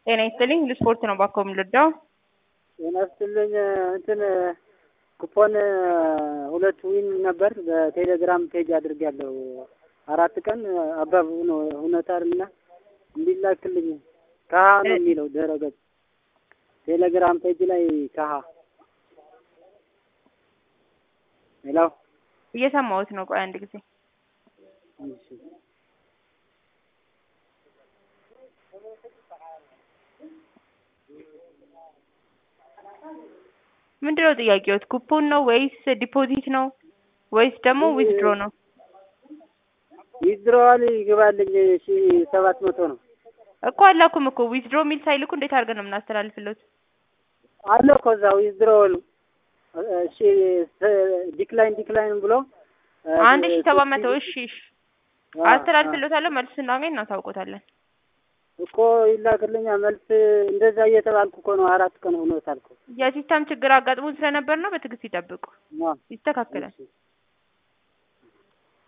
ጤና ይስጥልኝ ለስፖርት ነው ባኮ ምልዳው ጤና ይስጥልኝ እንትን ኩፖን ሁለት ዊን ነበር በቴሌግራም ፔጅ አድርጌያለሁ 4 ቀን አባብ ነው ሁነታርና እንዲላክልኝ ካሃ ነው የሚለው ደረገት ቴሌግራም ፔጅ ላይ ካሃ ሄሎ እየሰማሁት ነው ቆይ አንድ ጊዜ ምንድነው ጥያቄው ኩፖን ነው ወይስ ዲፖዚት ነው ወይስ ደግሞ ዊዝድሮ ነው ዊዝድሮዋል ይገባልኝ 700 ነው እኮ አላኩም እኮ ዊዝድሮ ሚል ሳይልኩ እንዴት አድርገን ነው እናስተላልፍለት አለ እኮ እዛ ዊዝድሮዋል እሺ ዲክላይን ብሎ 1700 እሺ አስተላልፍለታለሁ መልስ እናገኝ እናታውቆታለን እኮ ይላክልኛ መልስ እንደዛ እየተባልኩ እኮ ነው 4 ቀን ሆኖታል እኮ የሲስተም ችግር አጋጥሞን ስለነበር ነው በትግስት ይጠብቁ ይስተካከላል